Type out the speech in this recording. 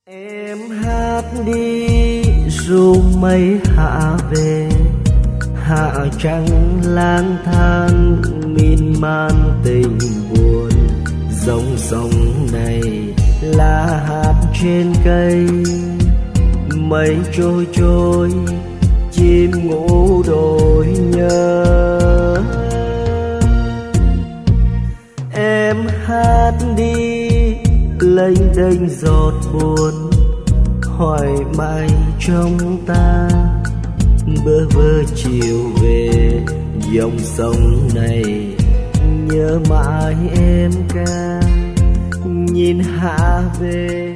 Em hát đi ru mây hạ về, hạ trăng lang thang miên man tình buồn. Dòng sông này là hạt trên cây, mây trôi trôi chim ngủ đôi nhớ. Em hát đi lênh đênh giọt buồn, hỏi mai trong ta bơ vơ chiều về. Dòng sông này nhớ mãi em ca, nhìn hạ về